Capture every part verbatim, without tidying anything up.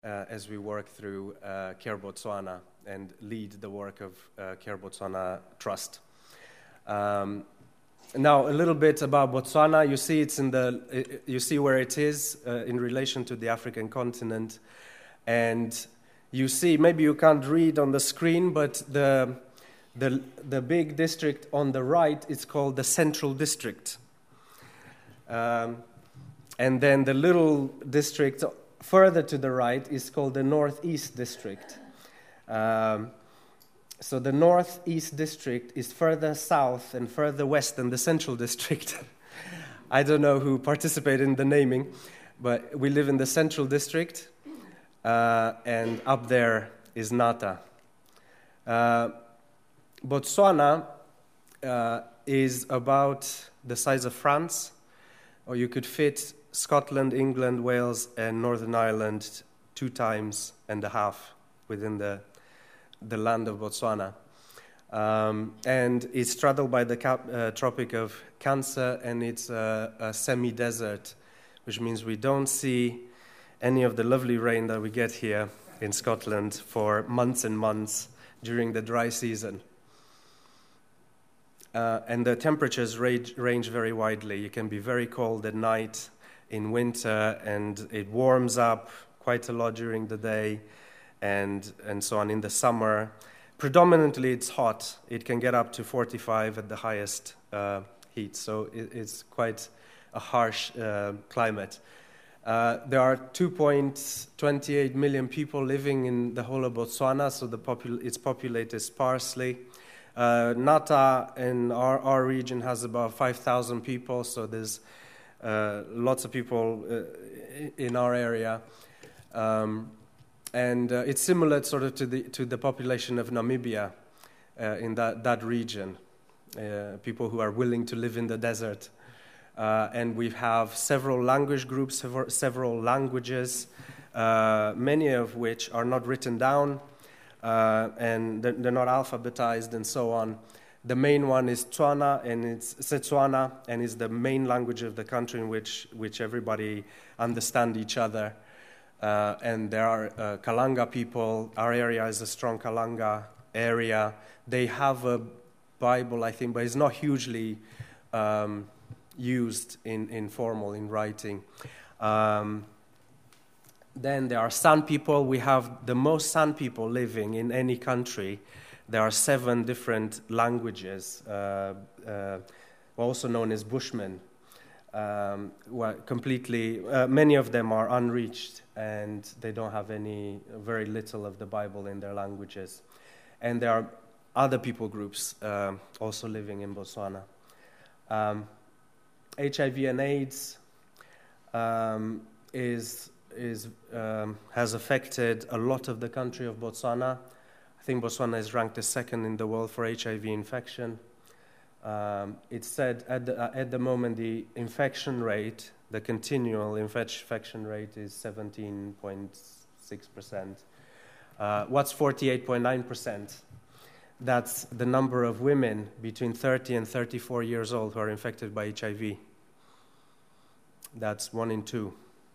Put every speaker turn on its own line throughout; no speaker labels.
uh, as we work through uh, Care Botswana and lead the work of uh, Care Botswana Trust. Um, now, a little bit about Botswana. You see, it's in the. You see where it is uh, in relation to the African continent, and you see. Maybe you can't read on the screen, but the the the big district on the right is called the Central District, um, and then the little district further to the right is called the Northeast District. Um, So the Northeast District is further south and further west than the Central District. I don't know who participated in the naming, but we live in the Central District, uh, and up there is Nata. Uh, Botswana uh, is about the size of France, or you could fit Scotland, England, Wales, and Northern Ireland two times and a half within the the land of Botswana. Um, and it's straddled by the cap, uh, Tropic of Cancer, and it's a, a semi-desert, which means we don't see any of the lovely rain that we get here in Scotland for months and months during the dry season. Uh, and the temperatures range, range very widely. You can be very cold at night in winter, and it warms up quite a lot during the day, and and so on in the summer. Predominantly it's hot. It can get up to forty-five at the highest uh, heat, so it, it's quite a harsh uh, climate. Uh, there are two point two eight million people living in the whole of Botswana, so the popul- it's populated sparsely. Uh, Nata in our, our region has about five thousand people, so there's uh, lots of people uh, in our area. Um, And uh, it's similar sort of to the to the population of Namibia uh, in that, that region, uh, people who are willing to live in the desert. Uh, and we have several language groups, several, several languages, uh, many of which are not written down, uh, and they're, they're not alphabetized and so on. The main one is Tswana, and it's Setswana, and it's the main language of the country in which, which everybody understands each other. Uh, and there are uh, Kalanga people. Our area is a strong Kalanga area. They have a Bible, I think, but it's not hugely um, used in, in formal, in writing. Um, then there are San people. We have the most San people living in any country. There are seven different languages, uh, uh, also known as Bushmen. Um, well, completely, uh, many of them are unreached, and they don't have any, very little of the Bible in their languages. And there are other people groups uh, also living in Botswana. Um, H I V and AIDS um, is is um, has affected a lot of the country of Botswana. I think Botswana is ranked the second in the world for H I V infection. Um, it's said at the, uh, at the moment the infection rate, the continual infection rate is seventeen point six percent. Uh, what's forty-eight point nine percent? That's the number of women between thirty and thirty-four years old who are infected by H I V. That's one in two.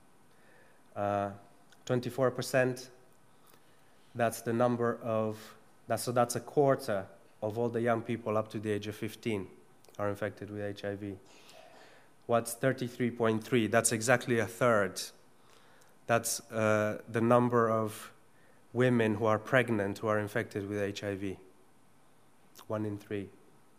Uh, twenty-four percent, that's the number of, that's, so that's a quarter of all the young people up to the age of fifteen are infected with H I V. What's thirty-three point three? That's exactly a third. That's uh, the number of women who are pregnant who are infected with H I V. One in three.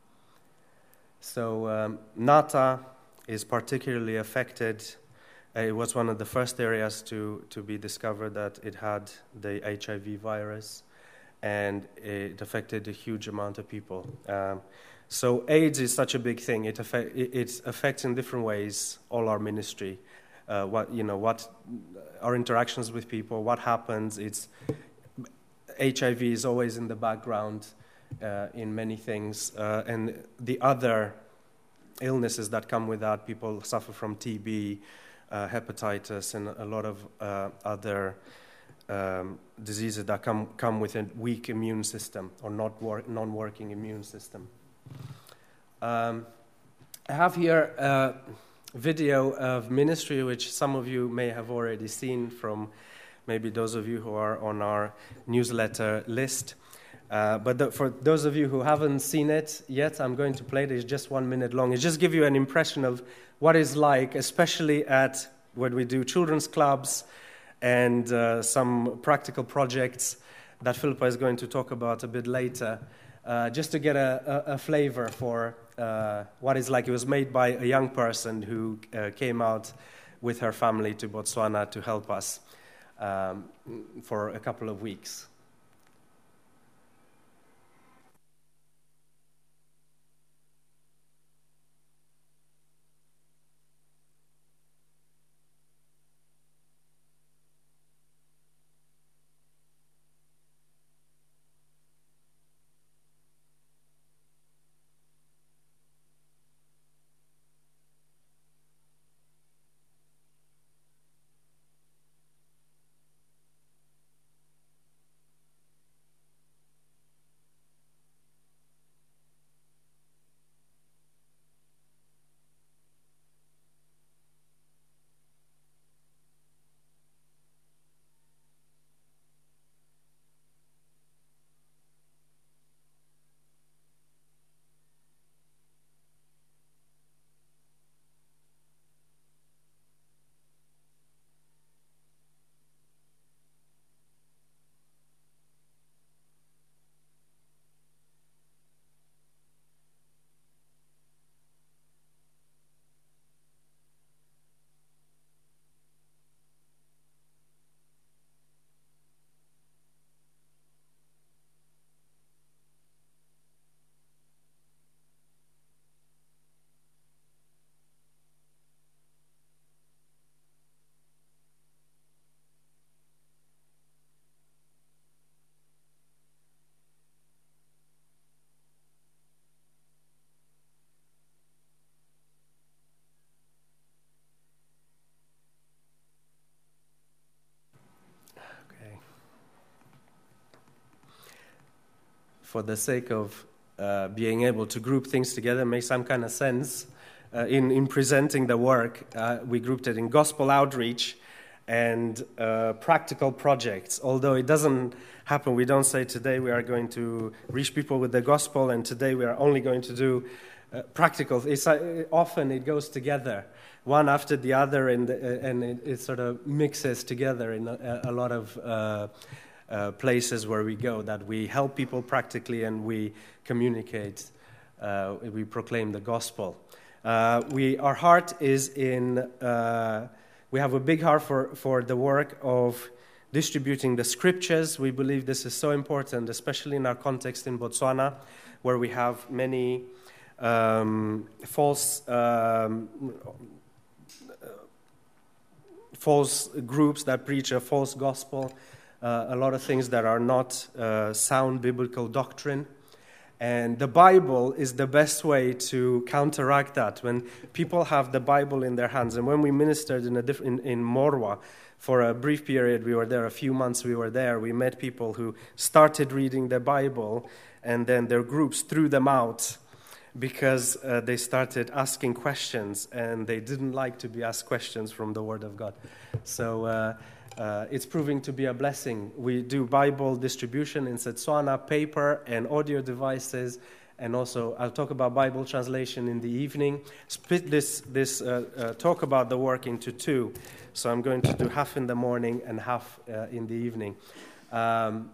So um, Nata is particularly affected. Uh, it was one of the first areas to, to be discovered that it had the H I V virus, and it affected a huge amount of people. Um, so AIDS is such a big thing. It, affect, it, it affects in different ways all our ministry. Uh, what you know, what our interactions with people, what happens. It's H I V is always in the background uh, in many things, uh, and the other illnesses that come with that. People suffer from T B, uh, hepatitis, and a lot of uh, other Um, diseases that come come with a weak immune system or not work, non-working immune system. Um, I have here a video of ministry which some of you may have already seen from maybe those of you who are on our newsletter list. Uh, but the, for those of you who haven't seen it yet, I'm going to play it. It's just one minute long. It just give you an impression of what it's like, especially at when we do children's clubs and uh, some practical projects that Philippa is going to talk about a bit later, uh, just to get a, a, a flavor for uh, what it's like. It was made by a young person who uh, came out with her family to Botswana to help us um, for a couple of weeks. For the sake of uh, being able to group things together, make some kind of sense, uh, in, in presenting the work, uh, we grouped it in gospel outreach and uh, practical projects. Although it doesn't happen, we don't say today we are going to reach people with the gospel and today we are only going to do uh, practical. It's, uh, often it goes together, one after the other, and, uh, and it, it sort of mixes together in a, a lot of uh, Uh, places where we go, that we help people practically and we communicate, uh, we proclaim the gospel. Uh, we, our heart is in, uh, we have a big heart for, for the work of distributing the scriptures. We believe this is so important, especially in our context in Botswana, where we have many um, false um, false groups that preach a false gospel. Uh, a lot of things that are not uh, sound biblical doctrine. And the Bible is the best way to counteract that. When people have the Bible in their hands, and when we ministered in, a diff- in, in Morwa for a brief period, we were there, a few months we were there, we met people who started reading the Bible, and then their groups threw them out because uh, they started asking questions, and they didn't like to be asked questions from the Word of God. So uh, Uh, it's proving to be a blessing. We do Bible distribution in Setswana, paper and audio devices, and also I'll talk about Bible translation in the evening. Split this this uh, uh, talk about the work into two. So I'm going to do half in the morning and half uh, in the evening. Um,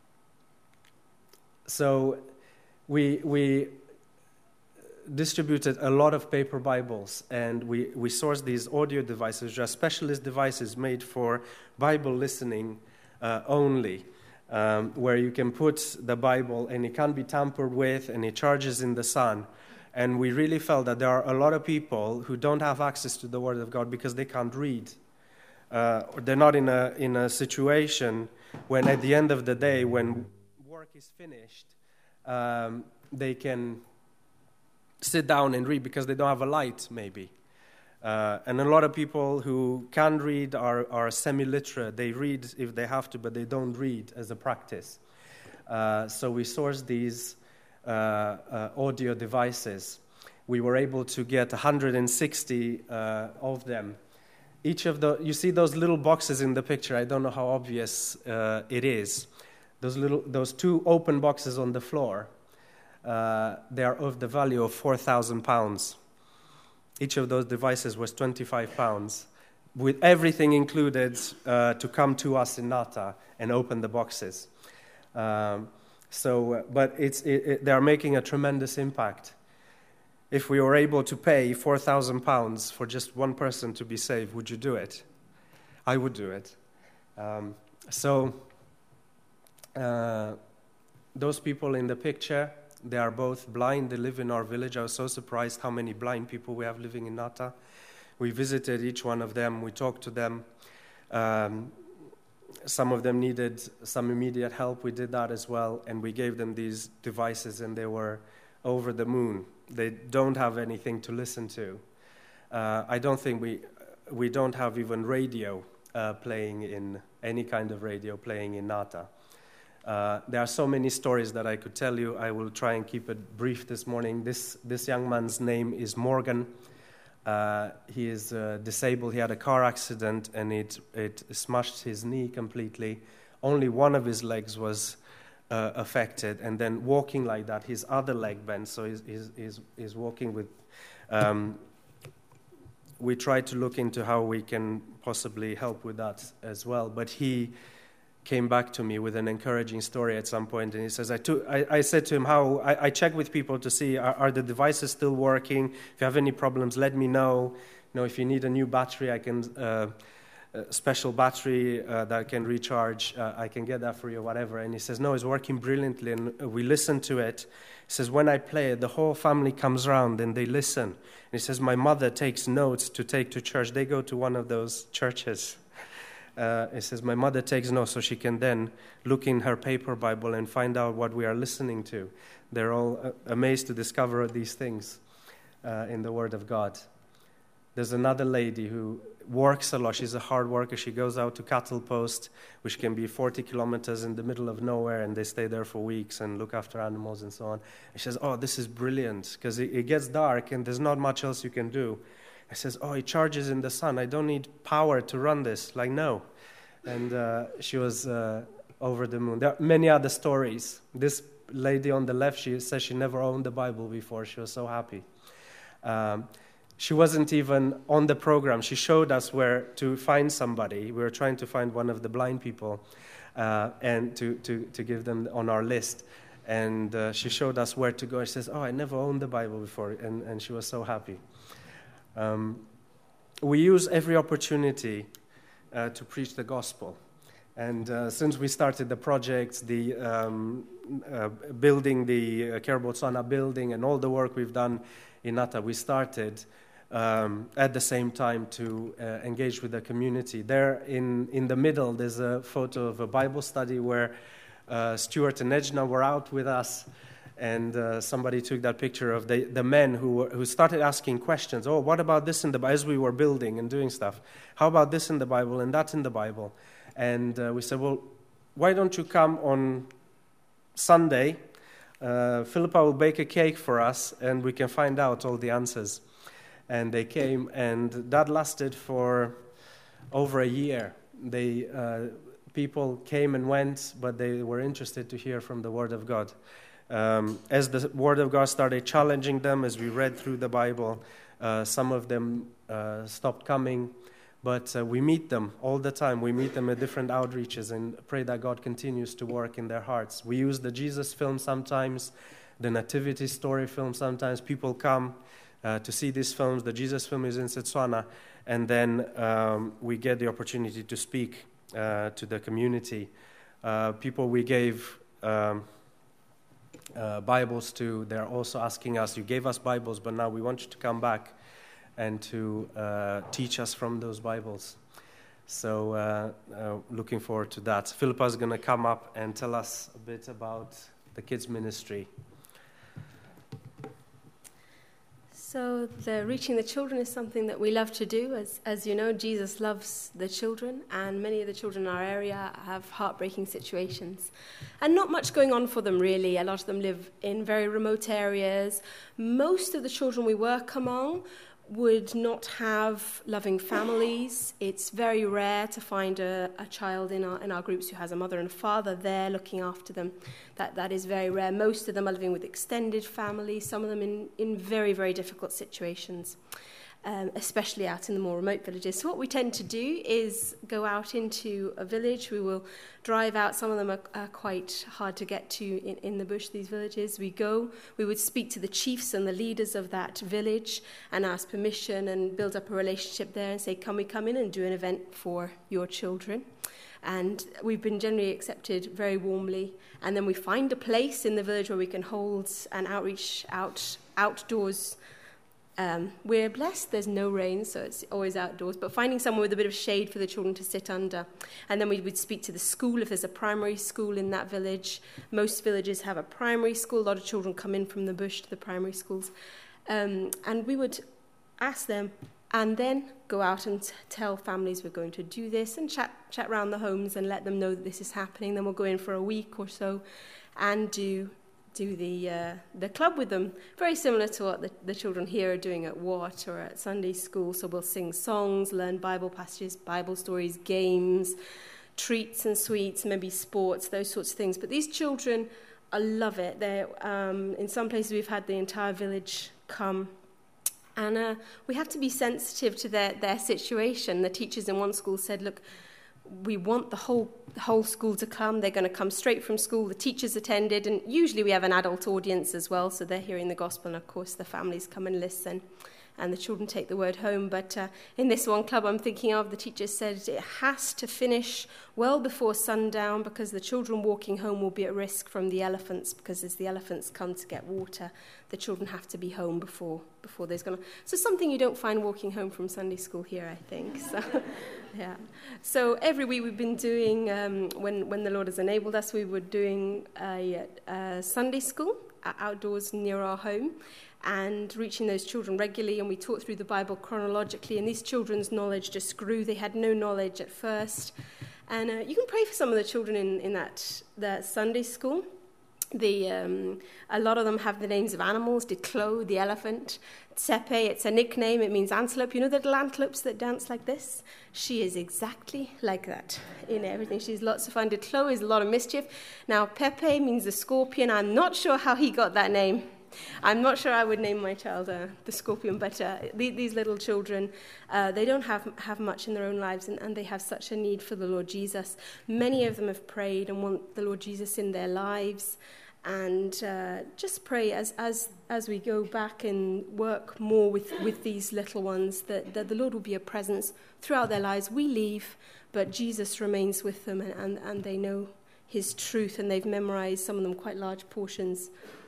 so we we distributed a lot of paper Bibles, and we, we sourced these audio devices, which are specialist devices made for Bible listening uh, only, um, where you can put the Bible and it can't be tampered with and it charges in the sun. And we really felt that there are a lot of people who don't have access to the Word of God because they can't read. Uh, or they're not in a, in a situation when at the end of the day, when work is finished, um, they can sit down and read because they don't have a light, maybe. Uh, and a lot of people who can read are, are semi-literate. They read if they have to, but they don't read as a practice. Uh, so we sourced these uh, uh, audio devices. We were able to get one hundred sixty uh, of them each of the, you see those little boxes in the picture. I don't know how obvious uh, it is. Those little, those two open boxes on the floor, uh, they are of the value of four thousand pounds. Each of those devices was twenty-five pounds, with everything included uh, to come to us in Nata and open the boxes. Um, so, uh, but it's it, it, they are making a tremendous impact. If we were able to pay four thousand pounds for just one person to be saved, would you do it? I would do it. Um, so, uh, those people in the picture, they are both blind. They live in our village. I was so surprised how many blind people we have living in Nata. We visited each one of them. We talked to them. Um, some of them needed some immediate help. We did that as well, and we gave them these devices, and they were over the moon. They don't have anything to listen to. Uh, I don't think we we don't have even radio uh, playing in any kind of radio playing in Nata. Uh, there are so many stories that I could tell you. I will try and keep it brief this morning. This this young man's name is Morgan. Uh, he is uh, disabled. He had a car accident and it it smashed his knee completely. Only one of his legs was uh, affected, and then walking like that, his other leg bent. So he's he's he's, he's walking with. Um, we tried to look into how we can possibly help with that as well, but he came back to me with an encouraging story at some point, and he says, I, took, I, I said to him, how I, I check with people to see, are, are the devices still working? If you have any problems, let me know. You know, if you need a new battery, I can, uh, a special battery uh, that can recharge, uh, I can get that for you or whatever. And he says, no, it's working brilliantly, and we listen to it. He says, when I play it, the whole family comes around and they listen. And he says, my mother takes notes to take to church. They go to one of those churches. Uh, it says, my mother takes notes so she can then look in her paper Bible and find out what we are listening to. They're all uh, amazed to discover these things uh, in the Word of God. There's another lady who works a lot. She's a hard worker. She goes out to cattle post, which can be forty kilometers in the middle of nowhere, and they stay there for weeks and look after animals and so on. And she says, oh, this is brilliant, because it, it gets dark and there's not much else you can do. I says, oh, it charges in the sun. I don't need power to run this. Like, no. And uh, she was uh, over the moon. There are many other stories. This lady on the left, she says she never owned the Bible before. She was so happy. Um, she wasn't even on the program. She showed us where to find somebody. We were trying to find one of the blind people uh, and to, to, to give them on our list. And uh, she showed us where to go. She says, oh, I never owned the Bible before. And, and she was so happy. Um, we use every opportunity uh, to preach the gospel. And uh, since we started the project, the um, uh, building the uh, Care Botswana building and all the work we've done in Nata, we started um, at the same time to uh, engage with the community. There in, in the middle, there's a photo of a Bible study where uh, Stuart and Edna were out with us. And uh, somebody took that picture of the, the men who were, who started asking questions. Oh, what about this in the Bible? As we were building and doing stuff. How about this in the Bible and that in the Bible? And uh, we said, well, why don't you come on Sunday? Uh, Philippa will bake a cake for us, and we can find out all the answers. And they came, and that lasted for over a year. They uh, people came and went, but they were interested to hear from the Word of God. Um, as the Word of God started challenging them, as we read through the Bible, uh, some of them uh, stopped coming, but uh, we meet them all the time. We meet them at different outreaches and pray that God continues to work in their hearts. We use the Jesus film sometimes, the Nativity story film sometimes. People come uh, to see these films. The Jesus film is in Setswana, and then um, we get the opportunity to speak uh, to the community. Uh, people we gave... Um, Uh, Bibles to, they're also asking us, you gave us Bibles, but now we want you to come back and to uh, teach us from those Bibles. So uh, uh, looking forward to that. Philippa's going to come up and tell us a bit about the kids ministry.
So the reaching the children is something that we love to do. As as you know, Jesus loves the children, and many of the children in our area have heartbreaking situations. And not much going on for them, really. A lot of them live in very remote areas. Most of the children we work among would not have loving families. It's very rare to find a, a child in our in our groups who has a mother and a father there looking after them. That that is very rare. Most of them are living with extended families, some of them in, in very, very difficult situations, um, especially out in the more remote villages. So what we tend to do is go out into a village. We will drive out. Some of them are, are quite hard to get to in, in the bush, these villages. We go, we would speak to the chiefs and the leaders of that village and ask permission and build up a relationship there and say, can we come in and do an event for your children? And we've been generally accepted very warmly. And then we find a place in the village where we can hold an outreach out outdoors. Um, we're blessed, there's no rain, so it's always outdoors, but finding somewhere with a bit of shade for the children to sit under. And then we would speak to the school if there's a primary school in that village. Most villages have a primary school. A lot of children come in from the bush to the primary schools. Um, and we would ask them and then go out and t- tell families we're going to do this and chat chat around the homes and let them know that this is happening. Then we'll go in for a week or so and do do the uh, the club with them. Very similar to what the, the children here are doing at Watt or at Sunday school. So we'll sing songs, learn Bible passages, Bible stories, games, treats and sweets, maybe sports, those sorts of things. But these children, I love it. They're, um, in some places we've had the entire village come. And uh, we have to be sensitive to their, their situation. The teachers in one school said, look, we want the whole the whole school to come. They're going to come straight from school. The teachers attended, and usually we have an adult audience as well, so they're hearing the gospel, and of course the families come and listen, and the children take the word home. But uh, in this one club I'm thinking of, the teachers said it has to finish well before sundown because the children walking home will be at risk from the elephants, because as the elephants come to get water, the children have to be home before before there's going to... So something you don't find walking home from Sunday school here, I think. So, yeah. So every week we've been doing, um, when, when the Lord has enabled us, we were doing a, a Sunday school outdoors near our home and reaching those children regularly, and we taught through the Bible chronologically, and these children's knowledge just grew. They had no knowledge at first. And uh, you can pray for some of the children in, in that, that Sunday school. The, um, a lot of them have the names of animals. Diclo, the elephant. Tsepe, it's a nickname. It means antelope. You know the little antelopes that dance like this? She is exactly like that in everything. She's lots of fun. Diclo is a lot of mischief. Now, Pepe means the scorpion. I'm not sure how he got that name. I'm not sure I would name my child uh, the scorpion, but uh, the, these little children, uh, they don't have have much in their own lives, and, and they have such a need for the Lord Jesus. Many of them have prayed and want the Lord Jesus in their lives. And uh, just pray as as as we go back and work more with, with these little ones, that, that the Lord will be a presence throughout their lives. We leave, but Jesus remains with them, and, and, and they know his truth, and they've memorized, some of them, quite large portions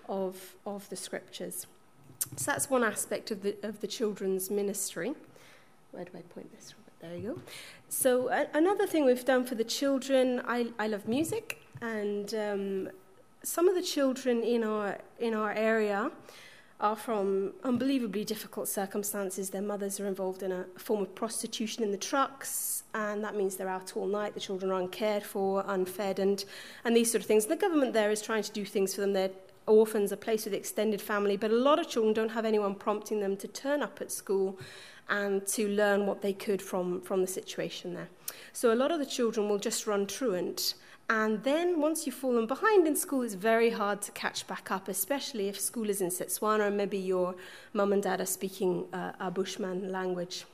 of of the scriptures. So that's one aspect of the of the children's ministry. Where do I point this? There you go. So uh, another thing we've done for the children, I, I love music, and um, some of the children in our in our area are from unbelievably difficult circumstances. Their mothers are involved in a form of prostitution in the trucks, and that means they're out all night. The children are uncared for, unfed, and, and these sort of things. The government there is trying to do things for them. They're orphans, a place with extended family, but a lot of children don't have anyone prompting them to turn up at school and to learn what they could from, from the situation there. So a lot of the children will just run truant. And then once you've fallen behind in school, it's very hard to catch back up, especially if school is in Setswana and maybe your mum and dad are speaking uh, a Bushman language.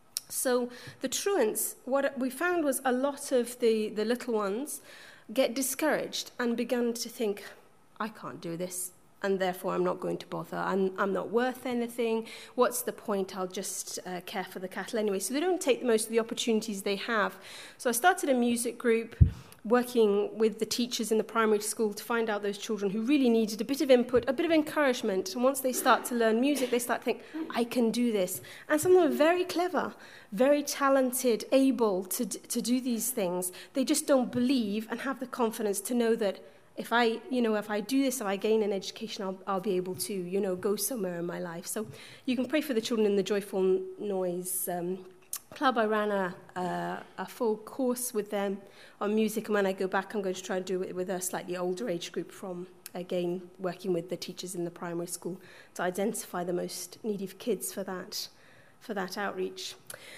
So the truants, what we found was a lot of the, the little ones get discouraged and began to think, I can't do this, and therefore I'm not going to bother. I'm, I'm not worth anything. What's the point? I'll just uh, care for the cattle anyway. So they don't take the most of the opportunities they have. So I started a music group, working with the teachers in the primary school to find out those children who really needed a bit of input, a bit of encouragement. And once they start to learn music, they start to think, I can do this. And some of them are very clever, very talented, able to, to do these things. They just don't believe and have the confidence to know that if I, you know, if I do this, if I gain an education, I'll, I'll be able to, you know, go somewhere in my life. So you can pray for the children in the Joyful Noise um, Club. I ran a, a, a full course with them on music, and when I go back, I'm going to try and do it with a slightly older age group from, again, working with the teachers in the primary school to identify the most needy kids for that. for that outreach.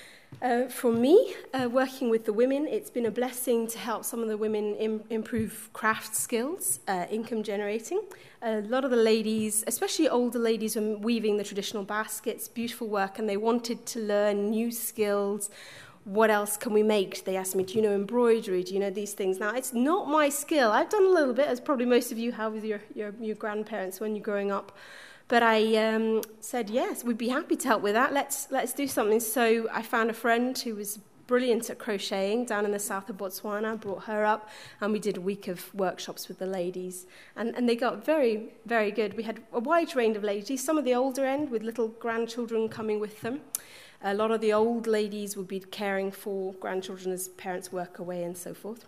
Uh, for me, uh, working with the women, it's been a blessing to help some of the women im- improve craft skills, uh, income generating. A lot of the ladies, especially older ladies, were weaving the traditional baskets, beautiful work, and they wanted to learn new skills. What else can we make? They asked me, do you know embroidery? Do you know these things? Now, it's not my skill. I've done a little bit, as probably most of you have with your, your, your grandparents when you're growing up. But I um, said, yes, we'd be happy to help with that. Let's let's do something. So I found a friend who was brilliant at crocheting down in the south of Botswana, brought her up, and we did a week of workshops with the ladies. And, and they got very, very good. We had a wide range of ladies, some of the older end with little grandchildren coming with them. A lot of the old ladies would be caring for grandchildren as parents work away and so forth.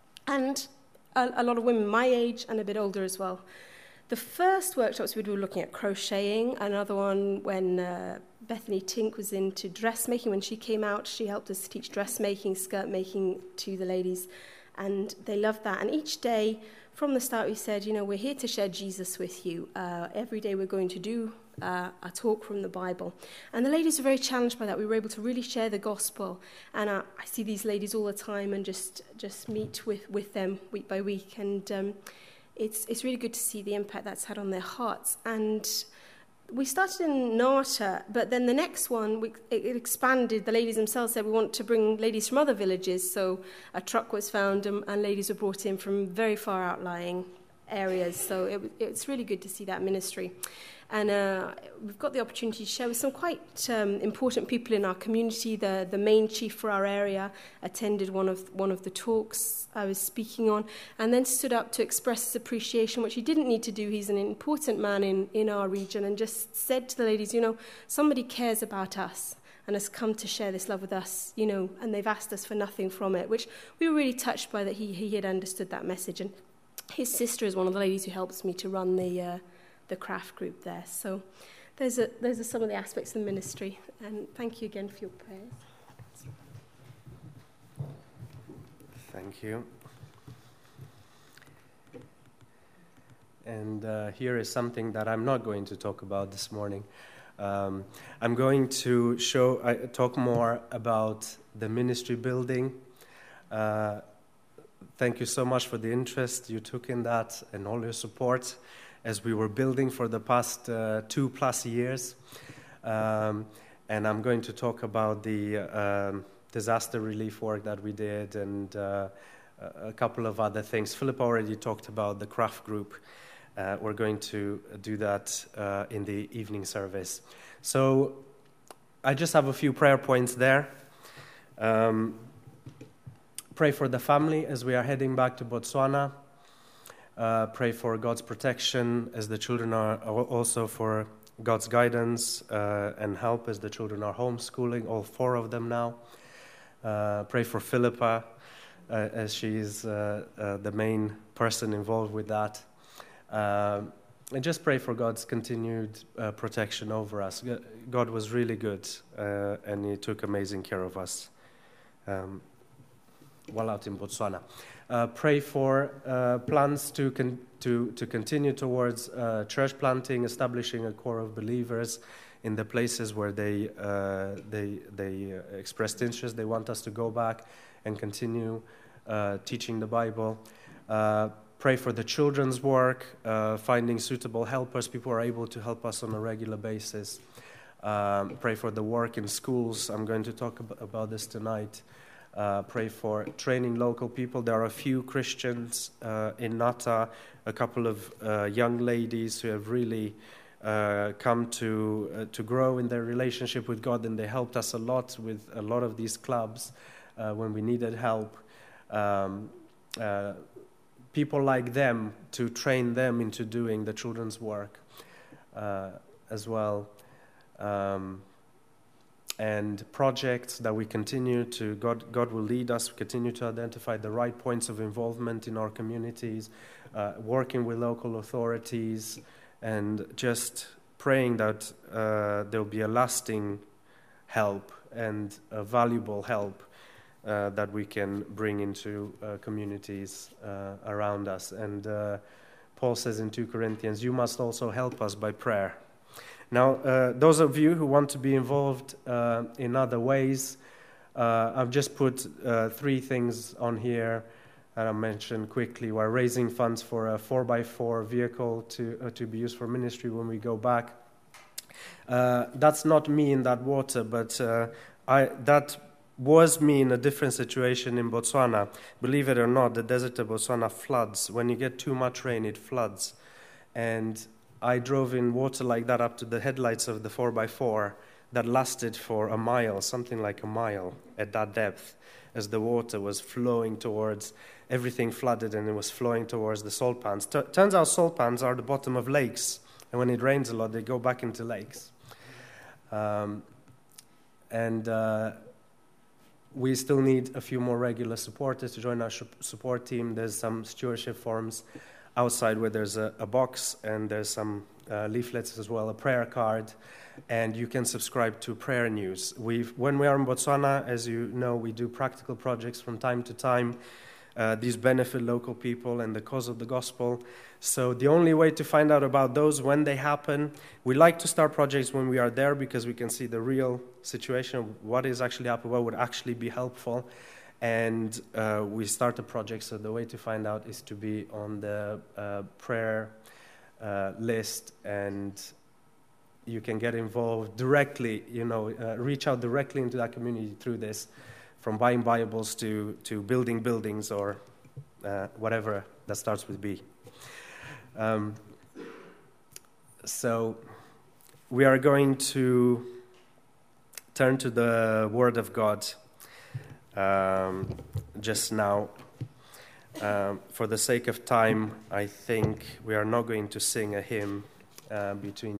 And a, a lot of women my age and a bit older as well. The first workshops we were looking at crocheting, another one when uh, Bethany Tink was into dressmaking. When she came out, she helped us teach dressmaking, skirt making to the ladies, and they loved that. And each day, from the start, we said, you know, we're here to share Jesus with you. Uh, every day we're going to do uh, a talk from the Bible. And the ladies were very challenged by that. We were able to really share the gospel. And uh, I see these ladies all the time and just, just meet with, with them week by week. And um, It's it's really good to see the impact that's had on their hearts. And we started in Nata, but then the next one, we, it, it expanded. The ladies themselves said, we want to bring ladies from other villages. So a truck was found and, and ladies were brought in from very far outlying areas. So it, it's really good to see that ministry. And uh, we've got the opportunity to share with some quite um, important people in our community. The, the main chief for our area attended one of one of the talks I was speaking on, and then stood up to express his appreciation, which he didn't need to do. He's an important man in, in our region, and just said to the ladies, you know, somebody cares about us and has come to share this love with us, you know, and they've asked us for nothing from it, which we were really touched by, that he, he had understood that message. And his sister is one of the ladies who helps me to run the... Uh, the craft group there. So those are, those are some of the aspects of the ministry. And thank you again for your prayers.
Thank you. And uh, here is something that I'm not going to talk about this morning. Um, I'm going to show, uh, talk more about the ministry building. Uh, thank you so much for the interest you took in that and all your support as we were building for the past uh, two plus years. Um, and I'm going to talk about the um, disaster relief work that we did and uh, a couple of other things. Philip already talked about the craft group. Uh, we're going to do that uh, in the evening service. So I just have a few prayer points there. Um, pray for the family as we are heading back to Botswana. Uh, pray for God's protection as the children are, also for God's guidance uh, and help as the children are homeschooling, all four of them now. Uh, pray for Philippa uh, as she is uh, uh, the main person involved with that. Uh, and just pray for God's continued uh, protection over us. God was really good uh, and He took amazing care of us um, while out in Botswana. Uh, pray for uh, plans to con- to to continue towards uh, church planting, establishing a core of believers in the places where they uh, they they uh, expressed interest. They want us to go back and continue uh, teaching the Bible. Uh, pray for the children's work, uh, finding suitable helpers. People are able to help us on a regular basis. Um, pray for the work in schools. I'm going to talk ab- about this tonight. Uh, pray for training local people. There are a few Christians uh, in Nata, a couple of uh, young ladies who have really uh, come to uh, to grow in their relationship with God, and they helped us a lot with a lot of these clubs uh, when we needed help. Um, uh, people like them, to train them into doing the children's work uh, as well. Um, and projects that we continue to, God God will lead us, continue to identify the right points of involvement in our communities, uh, working with local authorities, and just praying that uh, there will be a lasting help and a valuable help uh, that we can bring into uh, communities uh, around us. And uh, Paul says in Second Corinthians, you must also help us by prayer. Now, uh, those of you who want to be involved uh, in other ways, uh, I've just put uh, three things on here that I mentioned quickly. We're raising funds for a four by four vehicle to uh, to be used for ministry when we go back. Uh, that's not me in that water, but uh, I that was me in a different situation in Botswana. Believe it or not, the desert of Botswana floods. When you get too much rain, it floods. And I drove in water like that up to the headlights of the four by four that lasted for a mile, something like a mile at that depth, as the water was flowing towards, everything flooded and it was flowing towards the salt pans. T- turns out salt pans are the bottom of lakes, and when it rains a lot, they go back into lakes. Um, and uh, we still need a few more regular supporters to join our sh- support team. There's some stewardship forms outside where there's a, a box, and there's some uh, leaflets as well, a prayer card, and you can subscribe to prayer news. We've, when we are in Botswana, as you know, we do practical projects from time to time. Uh, these benefit local people and the cause of the gospel. So the only way to find out about those when they happen, we like to start projects when we are there because we can see the real situation, what is actually happening, what would actually be helpful. And uh, we start a project, so the way to find out is to be on the uh, prayer uh, list, and you can get involved directly, you know, uh, reach out directly into that community through this, from buying Bibles to, to building buildings or uh, whatever that starts with B. Um, so we are going to turn to the Word of God um, just now. Um, for the sake of time, I think we are not going to sing a hymn uh, between